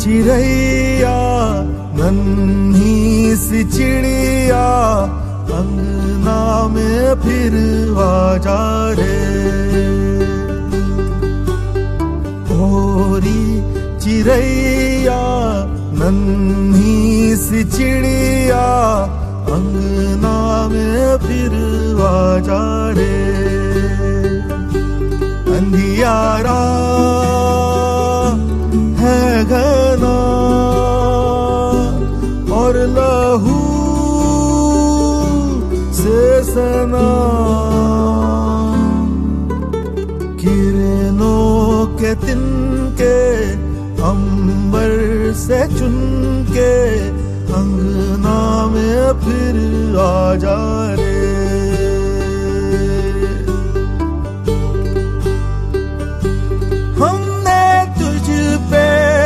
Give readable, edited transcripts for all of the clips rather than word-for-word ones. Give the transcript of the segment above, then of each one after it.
चिड़ैया नन्ही सी चिड़िया अंगना में फिर आजा रे। भोरी चिड़ैया नन्ही सी चिड़िया अंगना में फिर आजा रे। अंधियारा है घना और लहू से सना, किरणों के तिनके अंबर से चुनके अंगना में फिर आजा रे। हमने तुझ पे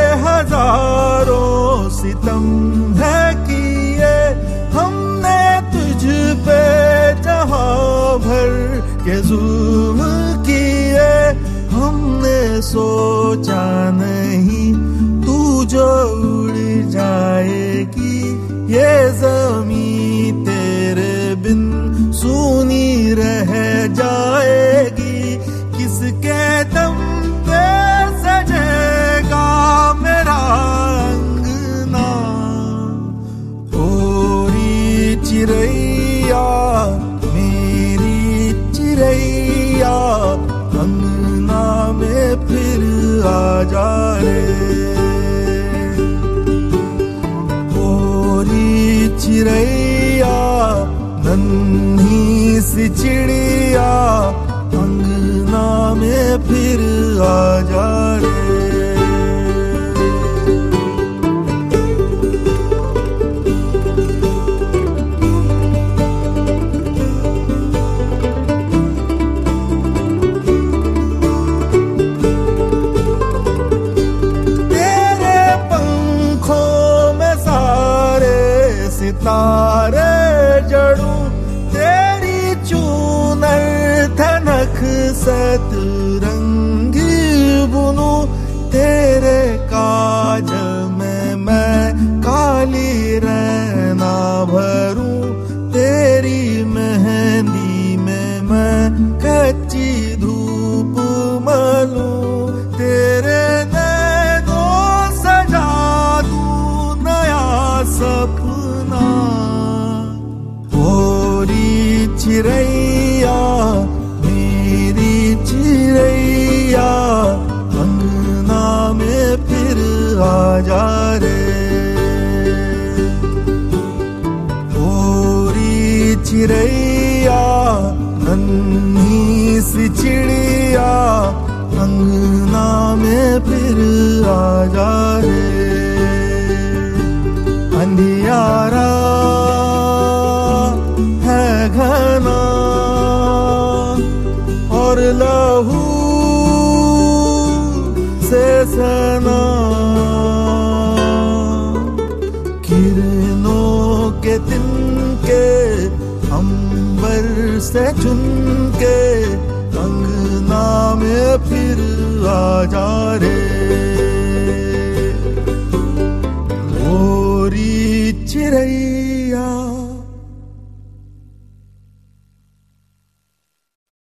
हजारों सितम है किए, हमने तुझ पे जहां भर के जुल्म किए। हमने सोचा नहीं तू जो उड़ जाएगी, ये ज़मीं तेरे बिन सूनी रह जाएगी। किसके दम पे सजेगा मेरा अंगना। भोरी चिड़ैया मेरी चिड़ैया अंगना में फिर आजा रे। भोरी चिड़ैया नन्ही सी चिड़िया अंगना में फिर आजा रे। तारे जड़ूं तेरी चूनर थनक सतरंगी बुनूं, तेरे काज में मैं काली रहना भरूं, तेरी मेहंदी में मैं कच्ची धूप मलूं। तेरे नैनों सजा दूं नया सपना। भोरी चिड़ैया मेरी चिड़ैया अंगना में फिर आजा रे। भोरी चिड़ैया नन्ही सी चिड़िया अंगना में फिर आजा रे। अंधियारा है घना और लहू से सना, किरणों के तिनके अंबर से चुनके अंगना में फिर आजा रे।